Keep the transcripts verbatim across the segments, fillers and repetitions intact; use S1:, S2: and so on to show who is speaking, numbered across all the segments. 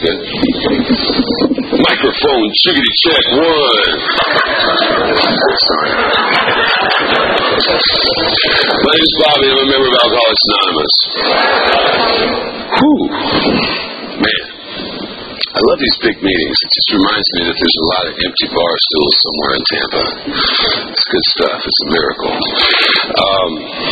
S1: second. Microphone, chickadee check, one. Sorry. My name's Bobby. I'm a member of Alcoholics Anonymous. Whew. Man. I love these big meetings. It just reminds me that there's a lot of empty bar stools somewhere in Tampa. It's good stuff. It's a miracle. Um,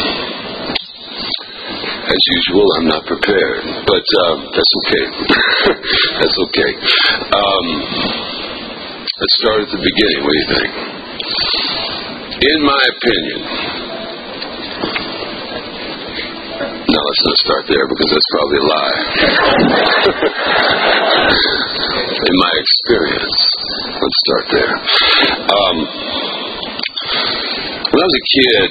S1: as usual, I'm not prepared, but um, that's okay. That's okay. Um, let's start at the beginning. What do you think? In my opinion, no, let's not start there because that's probably a lie. In my experience, let's start there. Um, when I was a kid,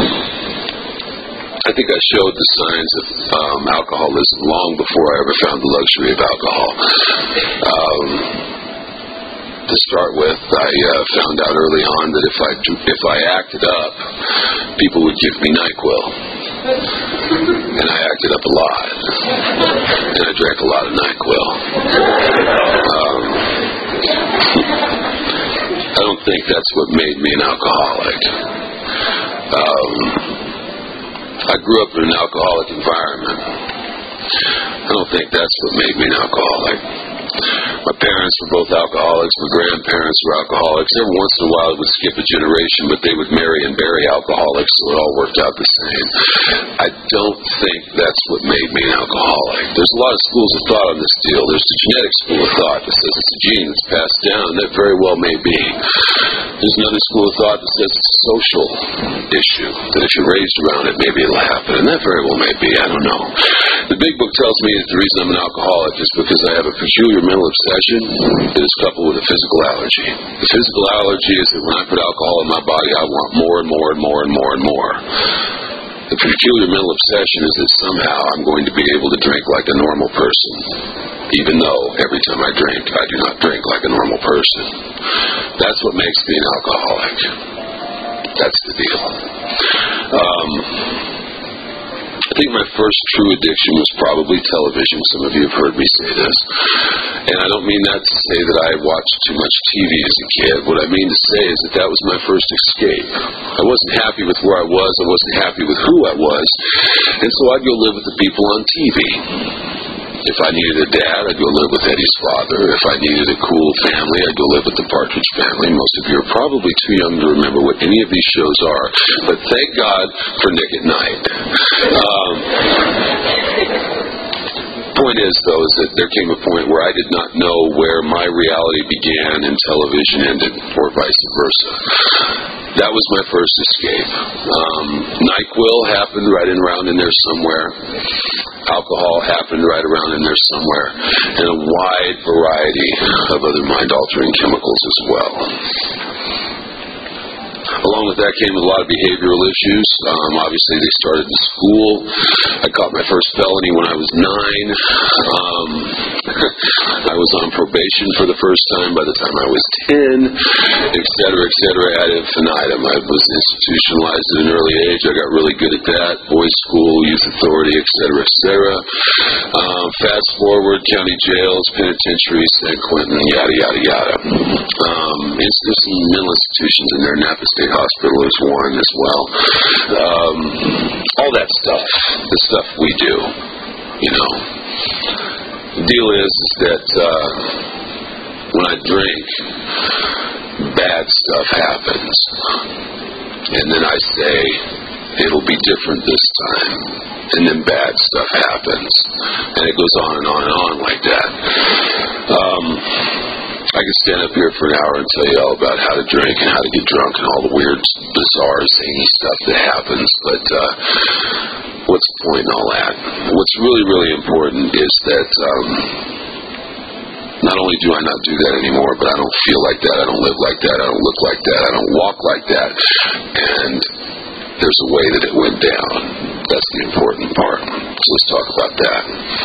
S1: I think I showed the signs of um, alcoholism long before I ever found the luxury of alcohol. Um, to start with, I uh, found out early on that if I if I acted up, people would give me NyQuil. And I acted up a lot. And I drank a lot of NyQuil. Um, I don't think that's what made me an alcoholic. Um, I grew up in an alcoholic environment. I don't think that's what made me an alcoholic. My parents were both alcoholics. My grandparents were alcoholics. Every once in a while it would skip a generation, but they would marry and bury alcoholics, so it all worked out the same. I don't think that's what made me an alcoholic. There's a lot of schools of thought on this deal. There's the genetic school of thought that says it's a gene that's passed down, and that very well may be. There's another school of thought that says it's a social issue, that if you're raised around it, maybe it'll happen, and that very well may be. I don't know. The big book tells me that the reason I'm an alcoholic is because I have a peculiar mental obsession that is coupled with a physical allergy. The physical allergy is that when I put alcohol in my body, I want more and more and more and more and more. The peculiar mental obsession is that somehow I'm going to be able to drink like a normal person, even though every time I drink, I do not drink like a normal person. That's what makes me an alcoholic. That's the deal. Um... I think my first true addiction was probably television. Some of you have heard me say this. And I don't mean that to say that I watched too much T V as a kid. What I mean to say is that that was my first escape. I wasn't happy with where I was. I wasn't happy with who I was. And so I'd go live with the people on T V. If I needed a dad, I'd go live with Eddie's father. If I needed a cool family, I'd go live with the Partridge Family. Most of you are probably too young to remember what any of these shows are, but thank God for Nick at Night. Um, point is, though, is that there came a point where I did not know where my reality began and television ended, or vice versa. That was my first escape. Um, NyQuil happened right in around in there somewhere. Alcohol happened right around in there somewhere. And a wide variety of other mind-altering chemicals as well. Along with that came a lot of behavioral issues. Um, obviously, they started in school. I caught my first felony when I was nine. Um, I was on probation for the first time by the time I was ten, et cetera, et cetera, ad infinitum. I was institutionalized at an early age. I got really good at that. Boys' school, youth authority, et cetera, et cetera. Um, fast forward, county jails, penitentiaries, San Quentin, yada, yada, yada. Um, there's some mental institutions in there. Napa State Hospital is one as well. Um, all that stuff, the stuff we do, you know. The deal is, is that uh, when I drink, bad stuff happens. And then I say, it'll be different this time. And then bad stuff happens. And it goes on and on and on like that. Um... I could stand up here for an hour and tell you all about how to drink and how to get drunk and all the weird, bizarre, zany stuff that happens, but uh, what's the point in all that? What's really, really important is that um, not only do I not do that anymore, but I don't feel like that, I don't live like that, I don't look like that, I don't walk like that, and there's a way that it went down. That's the important part. So let's talk about that.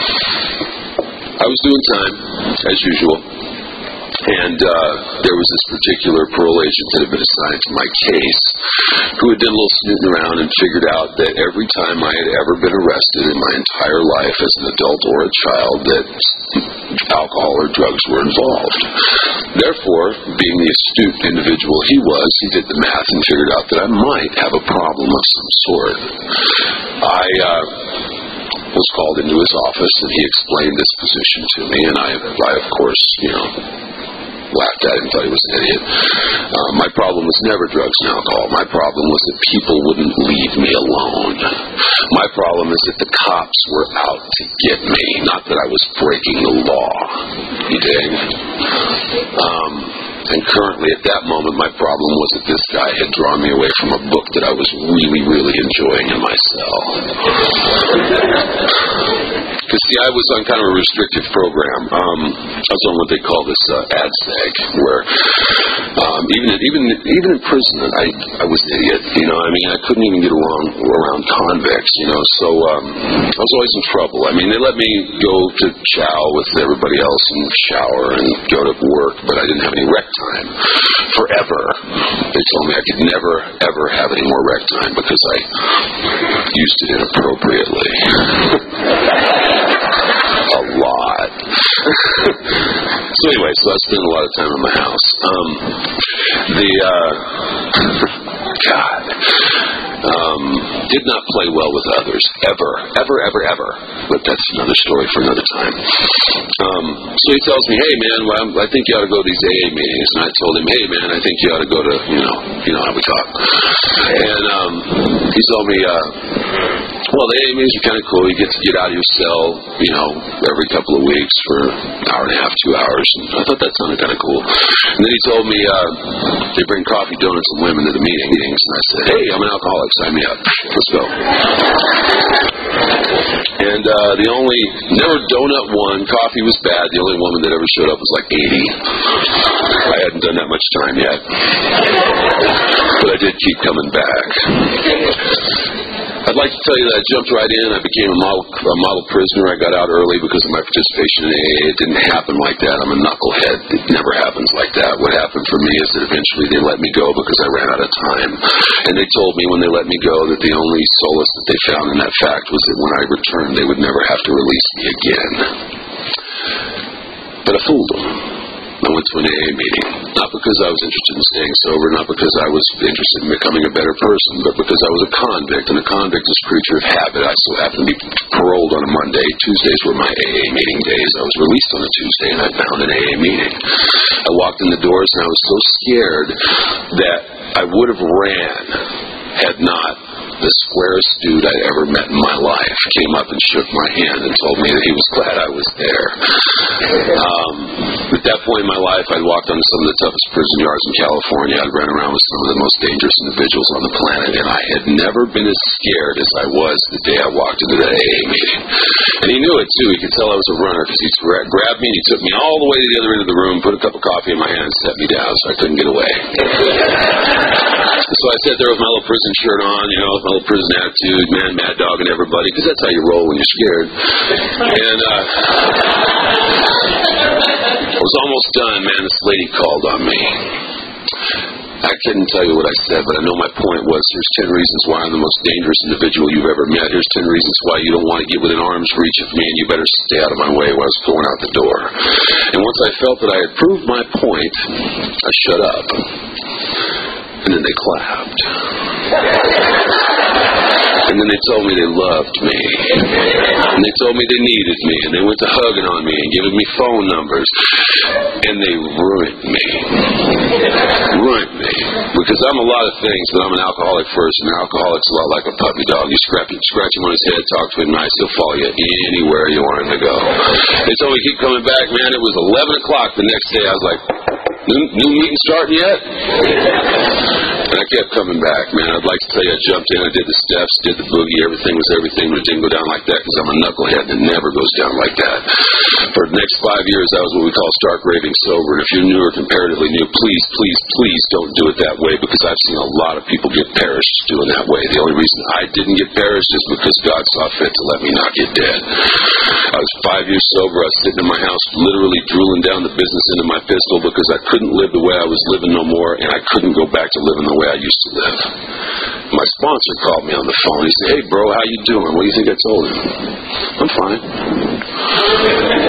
S1: I was doing time, as usual. And uh, there was this particular parole agent that had been assigned to my case who had done a little snooting around and figured out that every time I had ever been arrested in my entire life as an adult or a child, that alcohol or drugs were involved. Therefore, being the astute individual he was, he did the math and figured out that I might have a problem of some sort. I uh, was called into his office, and he explained this position to me, and I, I of course, you know, laughed at him, thought he was an idiot. Uh, my problem was never drugs and alcohol. My problem was that people wouldn't leave me alone. My problem is that the cops were out to get me, not that I was breaking the law. You dig? Um, and currently, at that moment, my problem was that this guy had drawn me away from a book that I was really, really enjoying in my cell. Because, see, I was on kind of a restrictive program. Um, I was on what they call this uh, A D S E C, where um, even even even in prison, I I was an idiot. You know, I mean, I couldn't even get around around convicts. You know, so um, I was always in trouble. I mean, they let me go to chow with everybody else and shower and go to work, but I didn't have any rec time forever. They told me I could never ever have any more rec time because I used it inappropriately. A lot. So anyway, so I spent a lot of time in my house. Um, the, uh, God, um, did not play well with others, ever, ever, ever, ever. But that's another story for another time. Um, so he tells me, hey man, well, I think you ought to go to these A A meetings. And I told him, hey man, I think you ought to go to, you know, you know how we talk. And um, he told me, uh, well, the A A meetings are kind of cool. You get to get out of your cell, you know, every couple of weeks for an hour and a half, two hours. And I thought that sounded kind of cool. And then he told me uh, they bring coffee, donuts, and women to the meeting, meetings. And I said, hey, I'm an alcoholic. Sign me up. Let's go. And uh, the only, never donut one, coffee was bad. The only woman that ever showed up was like eighty. I hadn't done that much time yet. But I did keep coming back. I'd like to tell you that I jumped right in. I became a model, a model prisoner. I got out early because of my participation in A A. It didn't happen like that. I'm a knucklehead. It never happens like that. What happened for me is that eventually they let me go because I ran out of time. And they told me when they let me go that the only solace that they found in that fact was that when I returned, they would never have to release me again. But I fooled them. I went to an A A meeting, not because I was interested in staying sober, not because I was interested in becoming a better person, but because I was a convict, and a convict is a creature of habit. I so happened to be paroled on a Monday. Tuesdays were my A A meeting days. I was released on a Tuesday, and I found an A A meeting. I walked in the doors, and I was so scared that I would have ran had not the squarest dude I'd ever met in my life came up and shook my hand and told me that he was glad I was there. Um, at that point in my life, I'd walked onto some of the toughest prison yards in California. I'd run around with some of the most dangerous individuals on the planet, and I had never been as scared as I was the day I walked into that A A meeting. And he knew it, too. He could tell I was a runner because he gra- grabbed me and he took me all the way to the other end of the room, put a cup of coffee in my hand, and set me down so I couldn't get away. So I sat there with my little prison shirt on, you know, with my little prison attitude, man, mad dog, and everybody, because that's how you roll when you're scared. And uh, I was almost done, man. This lady called on me. I couldn't tell you what I said, but I know my point was here's ten reasons why I'm the most dangerous individual you've ever met. Here's ten reasons why you don't want to get within arm's reach of me, and you better stay out of my way while I was going out the door. And once I felt that I had proved my point, I shut up. And then they clapped. And then they told me they loved me. And they told me they needed me. And they went to hugging on me and giving me phone numbers. And they ruined me. Ruined me. Because I'm a lot of things, but I'm an alcoholic first. And an alcoholic's a lot like a puppy dog. You scratch, scratch him on his head, talk to him nice, he'll follow you anywhere you want him to go. They told me to keep coming back, man. It was eleven o'clock the next day. I was like, new, new meeting starting yet? And I kept coming back, man. I'd like to tell you I jumped in, I did the steps, did the boogie, everything was everything, but it didn't go down like that because I'm a knucklehead and it never goes down like that. For the next five years, I was what we call stark raving sober. And if you're new or comparatively new, please, please, please don't do it that way because I've seen a lot of people get perished doing that way. The only reason I didn't get perished is because God saw fit to let me not get dead. I was five years sober. I was sitting in my house literally drooling down the business into my pistol because I couldn't live the way I was living no more, and I couldn't go back to living the way I used to live. My sponsor called me on the phone. He said, hey, bro, how you doing? What do you think I told him? I'm fine.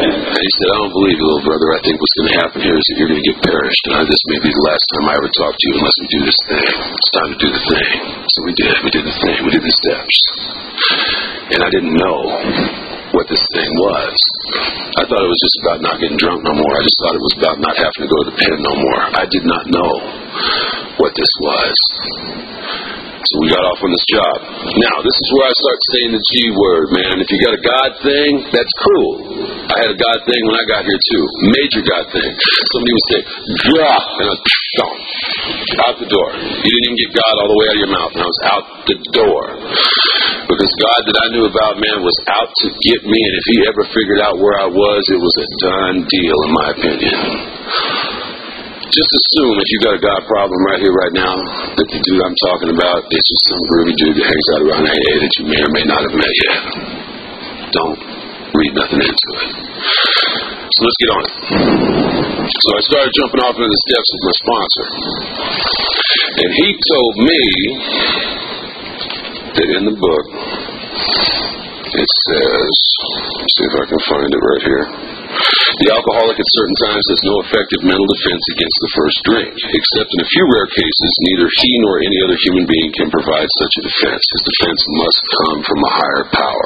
S1: he said, I don't believe you, little brother. I think what's going to happen here is that you're going to get perished. And this may be the last time I ever talk to you unless we do this thing. It's time to do the thing. So we did. We did the thing. We did the steps. And I didn't know what this thing was. I thought it was just about not getting drunk no more. I just thought it was about not having to go to the pen no more. I did not know what this was. So we got off on this job. Now, this is where I start saying the G word, man. If you got a God thing, that's cool. I had a God thing when I got here, too. Major God thing. Somebody would say, God, and I was gone. Out the door. You didn't even get God all the way out of your mouth, and I was out the door. Because God that I knew about, man, was out to get me, and if he ever figured out where I was, it was a done deal, in my opinion. Just assume if you got a God problem right here, right now, that the dude I'm talking about is just some groovy dude that hangs out around A A that you may or may not have met yet. Don't read nothing into it. So let's get on it. So I started jumping off into the steps with my sponsor. And he told me that in the book, it says, let's see if I can find it right here. The alcoholic at certain times has no effective mental defense against the first drink. Except in a few rare cases, neither he nor any other human being can provide such a defense. His defense must come from a higher power.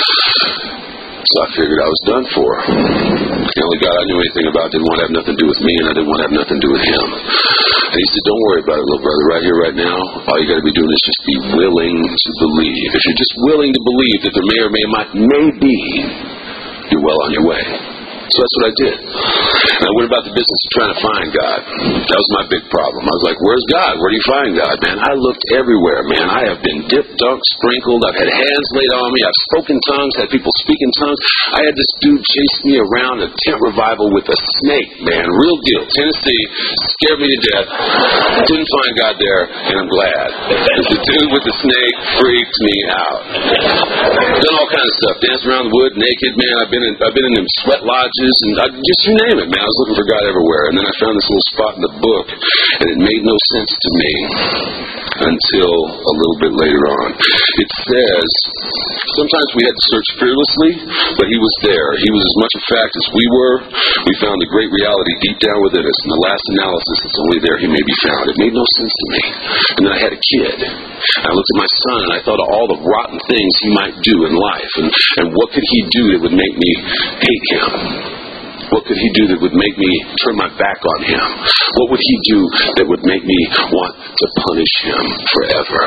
S1: So I figured I was done for. The only God I knew anything about didn't want to have nothing to do with me, and I didn't want to have nothing to do with him. And he said, don't worry about it, little brother. Right here, right now, all you got to be doing is just be willing to believe. If you're just willing to believe that there may or may not, may be, you're well on your way. So that's what I did. And I went about the business of trying to find God. That was my big problem. I was like, where's God? Where do you find God, man? I looked everywhere, man. I have been dipped, dunked, sprinkled. I've had hands laid on me. I've spoken tongues, had people speak in tongues. I had this dude chase me around a tent revival with a snake, man. Real deal. Tennessee. Scared me to death. Didn't find God there, and I'm glad. Because the dude with the snake freaked me out. Done all kinds of stuff. Danced around the wood naked, man. I've been in, I've been in them sweat lodges. And I, just you name it, man. I was looking for God everywhere. And then I found this little spot in the book, and it made no sense to me until a little bit later on. It says, sometimes we had to search fearlessly, but he was there. He was as much a fact as we were. We found the great reality deep down within us. In the last analysis, it's only there he may be found. It made no sense to me. And then I had a kid. I looked at my son, and I thought of all the rotten things he might do in life. And, and what could he do that would make me hate him? What could he do that would make me turn my back on him? What would he do that would make me want to punish him forever?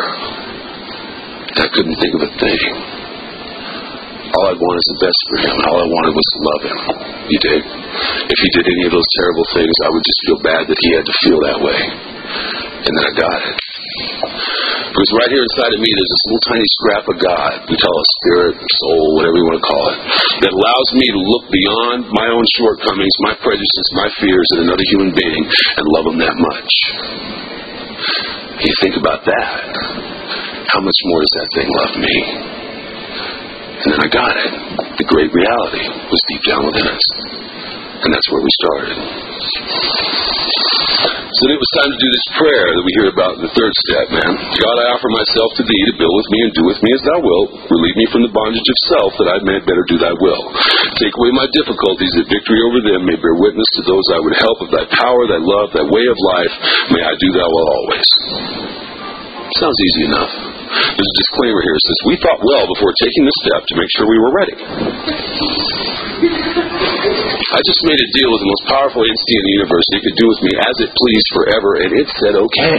S1: And I couldn't think of a thing. All I wanted is the best for him. All I wanted was to love him. You dig? If he did any of those terrible things, I would just feel bad that he had to feel that way. And then I got it. Because right here inside of me, there's this little tiny scrap of God, we call it spirit, soul, whatever you want to call it, that allows me to look beyond my own shortcomings, my prejudices, my fears in another human being and love them that much. You think about that. How much more does that thing love me? And then I got it. The great reality was deep down within us. And that's where we started. So it was time to do this prayer that we hear about in the third step, man. God, I offer myself to thee to build with me and do with me as thou wilt. Relieve me from the bondage of self that I may better do thy will. Take away my difficulties that victory over them may bear witness to those I would help of thy power, thy love, thy way of life. May I do thy will always. Sounds easy enough. There's a disclaimer here. It says, we thought well before taking this step to make sure we were ready. I just made a deal with the most powerful entity in the universe. It could do with me as it pleased forever, and it said okay.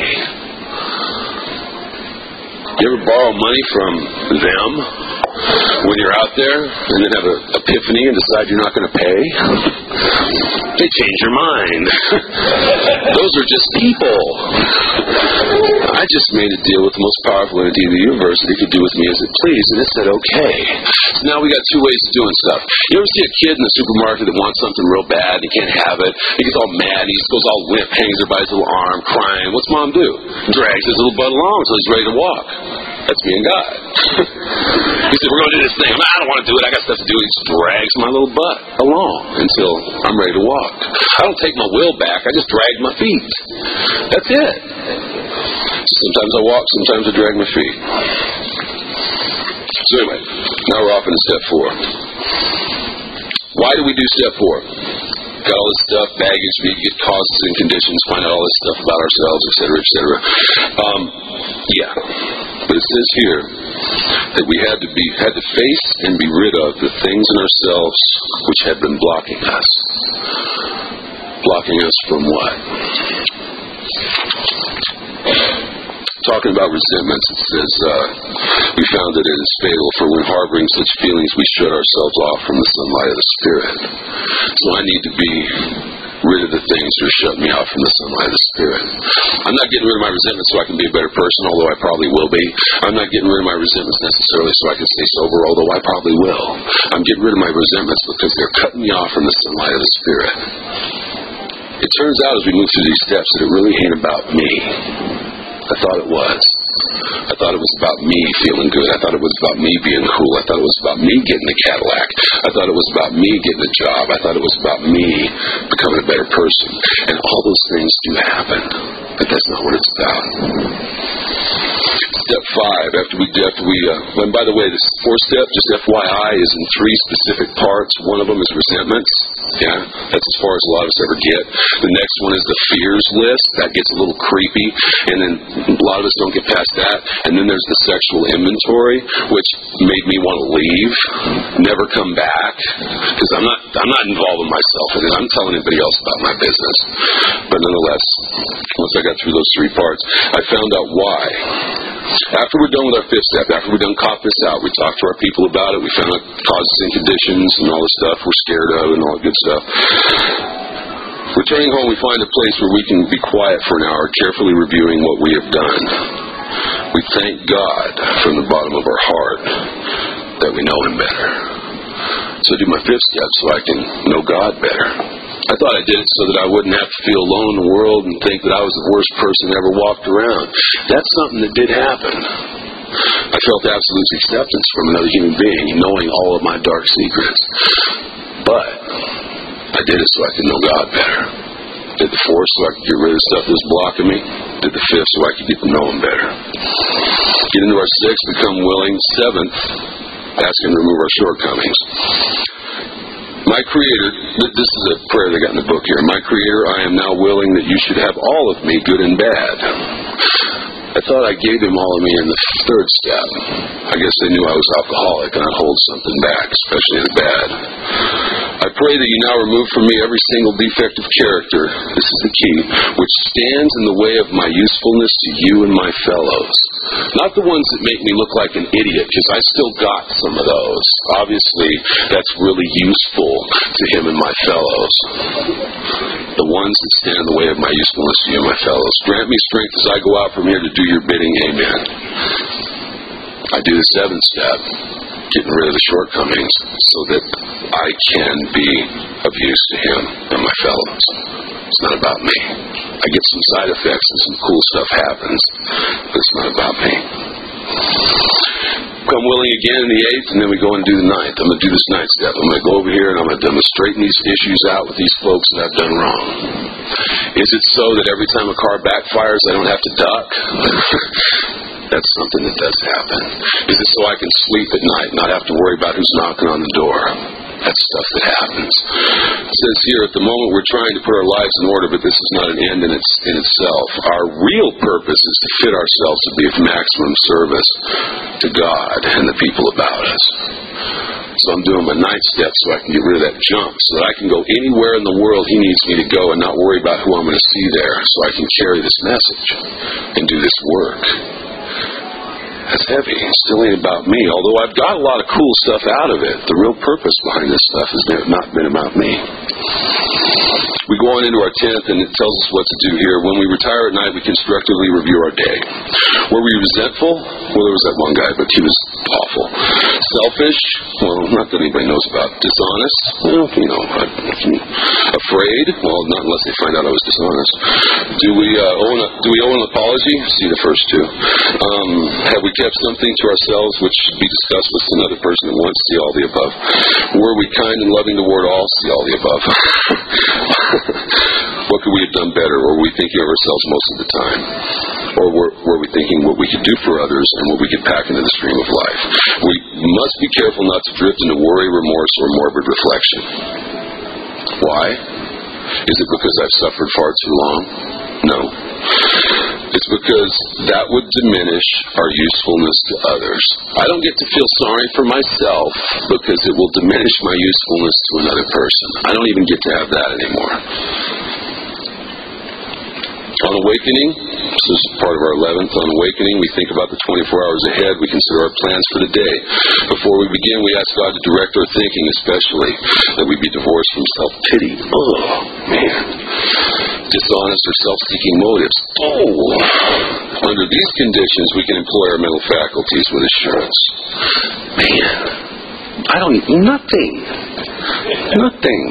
S1: You ever borrow money from them when you're out there and then have an epiphany and decide you're not going to pay? They change your mind. Those are just people. I just made a deal with the most powerful entity in the universe that he could do with me as it pleased, and it said okay. So now we got two ways of doing stuff. You ever see a kid in the supermarket that wants something real bad and he can't have it? He gets all mad, he just goes all limp, hangs there by his little arm, crying. What's mom do? Drags his little butt along until he's ready to walk. That's me and God. He said, we're going to do this thing. I don't want to do it. I got stuff to do. He just drags my little butt along until I'm ready to walk. I don't take my will back. I just drag my feet. That's it. Sometimes I walk, sometimes I drag my feet. So anyway, now we're off into step four. Why do we do step four? Got all this stuff, baggage, we get causes and conditions, find out all this stuff about ourselves, et cetera, et cetera. Um, yeah. But it says here that we had to be had to face and be rid of the things in ourselves which had been blocking us. Blocking us from what? Talking about resentments, it says, uh, we found that it is fatal, for when harboring such feelings, we shut ourselves off from the sunlight of the Spirit. So I need to be rid of the things that are shutting me off from the sunlight of the Spirit. I'm not getting rid of my resentments so I can be a better person, although I probably will be. I'm not getting rid of my resentments necessarily so I can stay sober, although I probably will. I'm getting rid of my resentments because they're cutting me off from the sunlight of the Spirit. It turns out as we move through these steps that it really ain't about me. I thought it was. I thought it was about me feeling good. I thought it was about me being cool. I thought it was about me getting a Cadillac. I thought it was about me getting a job. I thought it was about me becoming a better person. And all those things do happen. But that's not what it's about. Step five, after we, after we, uh, and by the way, this fourth step, just F Y I, is in three specific parts. One of them is resentments. Yeah, that's as far as a lot of us ever get. The next one is the fears list. That gets a little creepy, and then a lot of us don't get past that. And then there's the sexual inventory, which made me want to leave, never come back, because I'm not, I'm not involving myself in it. I'm telling anybody else about my business. But nonetheless, once I got through those three parts, I found out why. After we're done with our fifth step, after we're done caught this out, we talked to our people about it, we found out causes and conditions and all the stuff we're scared of and all that good stuff. Returning home, we find a place where we can be quiet for an hour, carefully reviewing what we have done. We thank God from the bottom of our heart that we know Him better. So I do my fifth step so I can know God better. I thought I did it so that I wouldn't have to feel alone in the world and think that I was the worst person that ever walked around. That's something that did happen. I felt absolute acceptance from another human being, knowing all of my dark secrets. But I did it so I could know God better. Did the fourth so I could get rid of stuff that was blocking me. Did the fifth so I could get to know Him better. Get into our sixth, become willing. Seventh, ask Him to remove our shortcomings. My Creator, this is a prayer they got in the book here. My Creator, I am now willing that You should have all of me, good and bad. I thought I gave Him all of me in the third step. I guess they knew I was alcoholic and I'd hold something back, especially the bad. I pray that You now remove from me every single defect of character, this is the key, which stands in the way of my usefulness to You and my fellows. Not the ones that make me look like an idiot, because I still got some of those. Obviously, that's really useful to Him and my fellows. The ones that stand in the way of my usefulness to You and my fellows. Grant me strength as I go out from here to do Your bidding. Amen. I do the seventh step, getting rid of the shortcomings so that I can be of use to Him and my fellows. It's not about me. I get some side effects and some cool stuff happens, but it's not about me. Come willing again in the eighth, and then we go and do the ninth. I'm going to do this ninth step. I'm going to go over here and I'm going to demonstrate these issues out with these folks that I've done wrong. Is it so that every time a car backfires I don't have to duck? That's something that does happen. Is it so I can sleep at night, not have to worry about who's knocking on the door? That's stuff that happens. It says here, at the moment we're trying to put our lives in order, but this is not an end in, its, in itself. Our real purpose is to fit ourselves to be of maximum service to God and the people about us. So I'm doing my ninth step so I can get rid of that junk, so that I can go anywhere in the world He needs me to go and not worry about who I'm going to see there, so I can carry this message and do this work. That's heavy. It still ain't about me, although I've got a lot of cool stuff out of it. The real purpose behind this stuff has not been about me. We go on into our tenth, and it tells us what to do here. When we retire at night, we constructively review our day. Were we resentful? Well, there was that one guy, but he was awful. Selfish? Well, not that anybody knows about. Dishonest? Well, you know, afraid? Well, not unless they find out I was dishonest. Do we uh, owe an, do we owe an apology? See the first two. Um, have we kept something to ourselves which should be discussed with another person at once? See all the above. Were we kind and loving toward all? See all the above. What could we have done better? Or were we thinking of ourselves most of the time? Or were, were we thinking what we could do for others and what we could pack into the stream of life? We must be careful not to drift into worry, remorse, or morbid reflection. Why? Is it because I've suffered far too long? No. It's because that would diminish our usefulness to others. I don't get to feel sorry for myself because it will diminish my usefulness to another person. I don't even get to have that anymore. On awakening, this is part of our eleventh, on awakening, we think about the twenty-four hours ahead. We consider our plans for the day. Before we begin, we ask God to direct our thinking, especially that we be divorced from self-pity. Oh, man. Dishonest or self-seeking motives. Oh. Under these conditions, we can employ our mental faculties with assurance. Man, I don't need nothing. Nothing.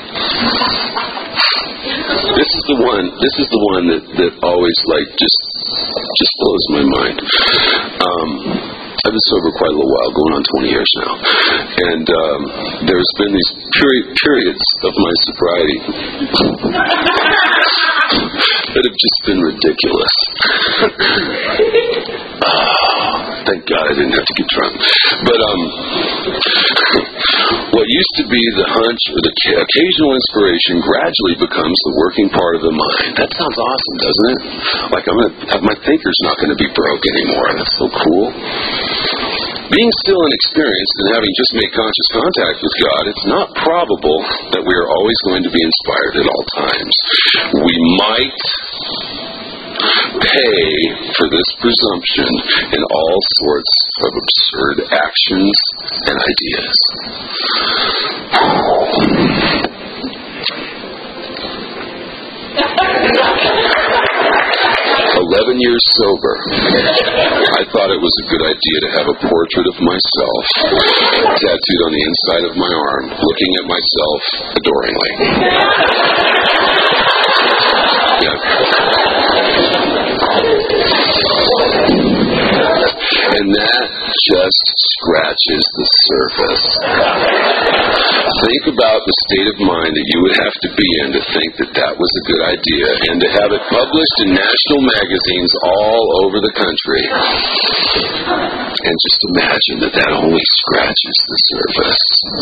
S1: This is the one. This is the one that, that always like just just blows my mind. Um, I've been sober quite a little while, going on twenty years now, and um, there's been these peri- periods of my sobriety that have just been ridiculous. Oh, thank God I didn't have to get drunk. But um, what used to be the hunch or the occasional inspiration gradually becomes the working part of the mind. That sounds awesome, doesn't it? Like I'm gonna, my thinker's not going to be broke anymore. That's so cool. Being still inexperienced and having just made conscious contact with God, it's not probable that we are always going to be inspired at all times. We might pay for this presumption in all sorts of absurd actions and ideas. Eleven years sober, I thought it was a good idea to have a portrait of myself tattooed on the inside of my arm, looking at myself adoringly. Yeah. And that just scratches the surface. Think about the state of mind that you would have to be in to think that that was a good idea, and to have it published in national magazines all over the country. And just imagine that that only scratches the surface.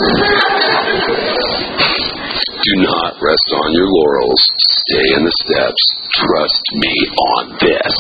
S1: Do not rest on your laurels. Stay in the steps. Trust me on this.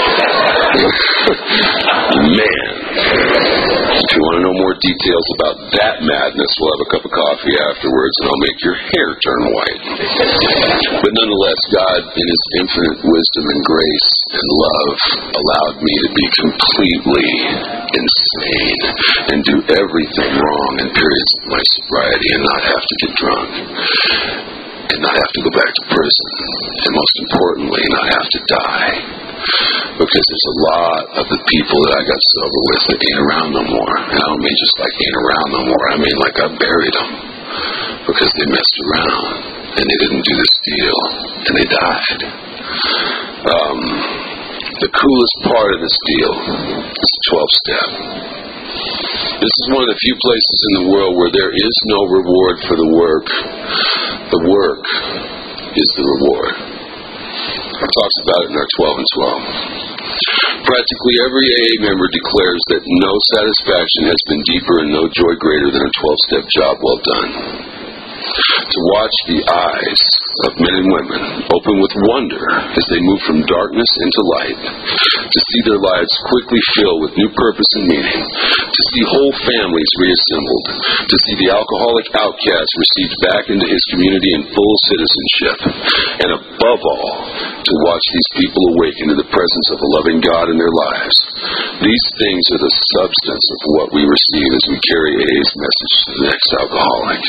S1: Man. If you want to know more details about that madness, we'll have a cup of coffee afterwards and I'll make your hair turn white. But nonetheless, God, in His infinite wisdom and grace and love, allowed me to be completely insane and do everything wrong in periods of my sobriety and not have to get drunk. And not have to go back to prison. And most importantly, not have to die. Because there's a lot of the people that I got sober with that ain't around no more. And I don't mean just like ain't around no more. I mean like I buried them. Because they messed around. And they didn't do this deal. And they died. Um, the coolest part of this deal is the twelve-step. This is one of the few places in the world where there is no reward for the work. The work is the reward. It talks about it in our twelve and twelve. Practically every A A member declares that no satisfaction has been deeper and no joy greater than a twelve-step job well done. To watch the eyes of men and women open with wonder as they move from darkness into light, to see their lives quickly fill with new purpose and meaning, to see whole families reassembled, to see the alcoholic outcast received back into his community in full citizenship, and above all, to watch these people awaken to the presence of a loving God in their lives. These things are the substance of what we receive as we carry A A's message to the next alcoholic.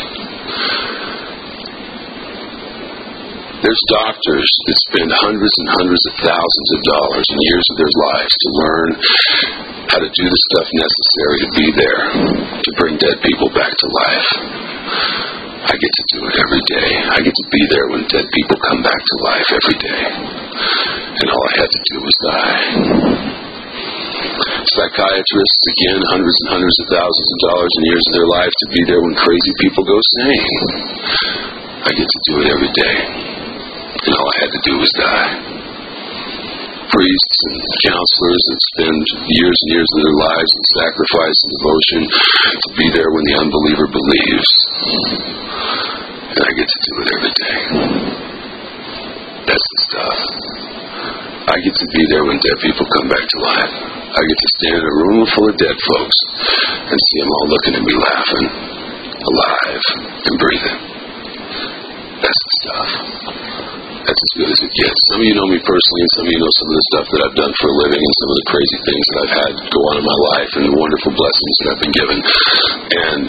S1: There's doctors that spend hundreds and hundreds of thousands of dollars and years of their lives to learn how to do the stuff necessary to be there, to bring dead people back to life. I get to do it every day. I get to be there when dead people come back to life every day. And all I had to do was die. Psychiatrists, again, hundreds and hundreds of thousands of dollars and years of their lives to be there when crazy people go sane. I get to do it every day. And all I had to do was die. priests and counselors that spend years and years of their lives in sacrifice and devotion to be there when the unbeliever believes. And I get to do it every day. That's the stuff. I get to be there when dead people come back to life. I get to stand in a room full of dead folks and see them all looking at me laughing, alive, and breathing. That's the stuff. That's as good as it gets. Some of you know me personally, and some of you know some of the stuff that I've done for a living and some of the crazy things that I've had go on in my life and the wonderful blessings that I've been given. And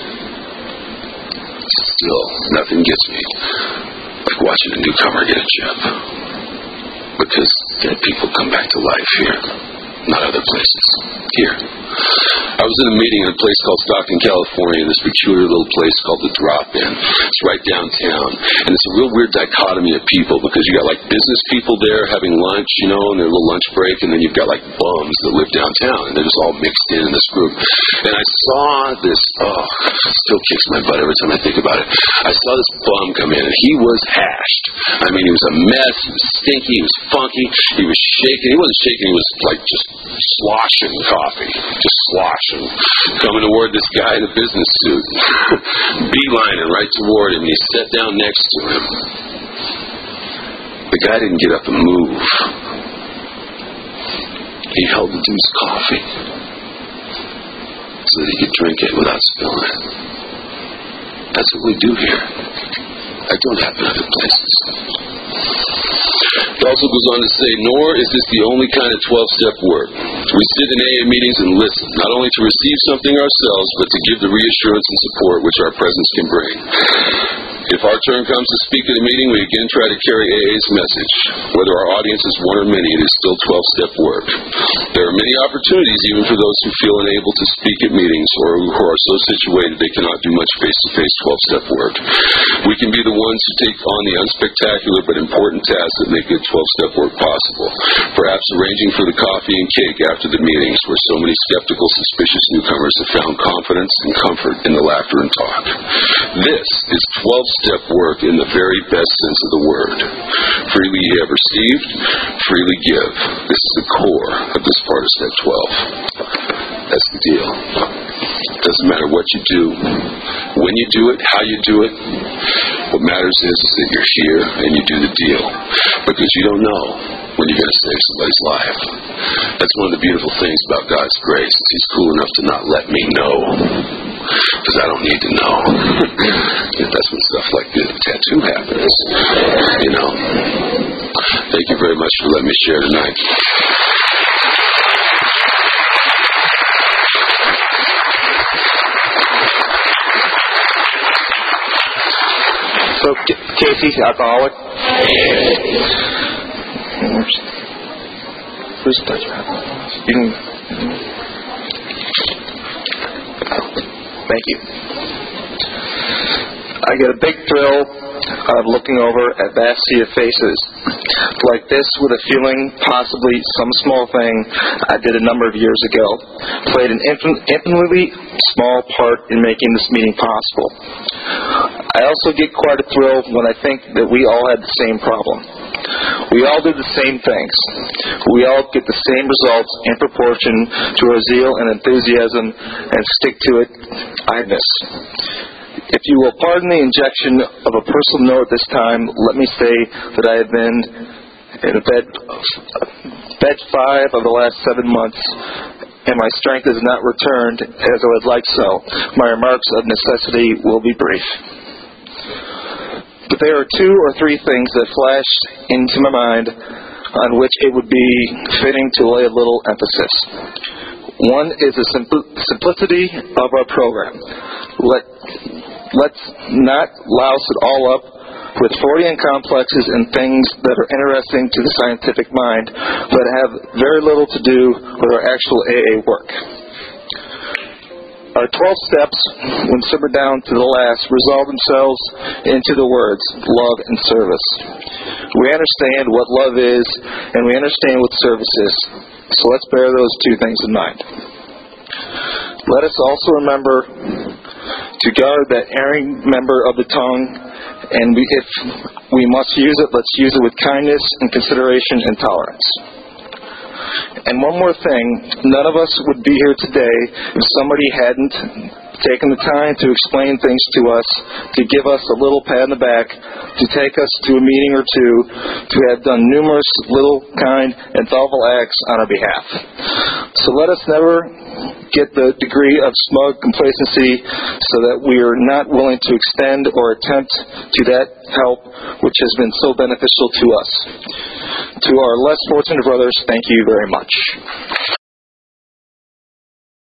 S1: still, nothing gets me like watching a newcomer get a chip. Because dead people come back to life here, not other places. Here. I was in a meeting in a place called Stockton, California, this peculiar little place called the Drop-In. It's right downtown. And it's a real weird dichotomy of people because you got like business people there having lunch, you know, and their little lunch break, and then you've got like bums that live downtown, and they're just all mixed in in this group. And I saw this, oh, it still kicks my butt every time I think about it. I saw this bum come in, and he was hashed. I mean, he was a mess, he was stinky, he was funky, he was shaking. He wasn't shaking, he was like just sloshing coffee. Just sloshing. Coming toward this guy in a business suit. Beelining right toward him. He sat down next to him. The guy didn't get up and move. He held the dude's coffee so that he could drink it without spilling it. That's what we do here. That don't happen other places. It also goes on to say, nor is this the only kind of twelve-step work. We sit in A A meetings and listen, not only to receive something ourselves, but to give the reassurance and support which our presence can bring. If our turn comes to speak at a meeting, we again try to carry A A's message. Whether our audience is one or many, it is still twelve-step work. There are many opportunities even for those who feel unable to speak at meetings or who are so situated they cannot do much face-to-face twelve-step work. We can be the ones who take on the unspectacular but important tasks that make good twelve-step work possible. Perhaps arranging for the coffee and cake after the meetings where so many skeptical, suspicious newcomers have found confidence and comfort in the laughter and talk. This is twelve-step work in the very best sense of the word. Freely ye have received, freely give. This is the core of this part of step twelve. That's the deal. It doesn't matter what you do, when you do it, how you do it. What matters is, is that you're here and you do the deal. Because you don't know when you're going to save somebody's life. That's one of the beautiful things about God's grace. He's cool enough to not let me know. Because I don't need to know. That's when stuff like the tattoo happens. You know. Thank you very much for letting me share tonight.
S2: So, Casey, alcoholic? Where's the touch? You can... Thank you. I get a big thrill of looking over a vast sea of faces like this with a feeling possibly some small thing I did a number of years ago played an infinitely small part in making this meeting possible. I also get quite a thrill when I think that we all had the same problem. We all do the same things. We all get the same results in proportion to our zeal and enthusiasm and stick to it, idness. If you will pardon the injection of a personal note at this time, let me say that I have been in a bed, bed five of the last seven months, and my strength has not returned as I would like so. My remarks of necessity will be brief. But there are two or three things that flash into my mind on which it would be fitting to lay a little emphasis. One is the simpl- simplicity of our program. Let, let's not louse it all up with Freudian complexes and things that are interesting to the scientific mind, but have very little to do with our actual A A work. Our twelve steps, when simmered down to the last, resolve themselves into the words, love and service. We understand what love is, and we understand what service is. So let's bear those two things in mind. Let us also remember to guard that erring member of the tongue, and we, if we must use it, let's use it with kindness and consideration and tolerance. And one more thing, none of us would be here today if somebody hadn't taken the time to explain things to us, to give us a little pat on the back, to take us to a meeting or two, to have done numerous little, kind, and thoughtful acts on our behalf. So let us never get the degree of smug complacency so that we are not willing to extend or attempt to that help which has been so beneficial to us. To our less fortunate brothers, thank you very much.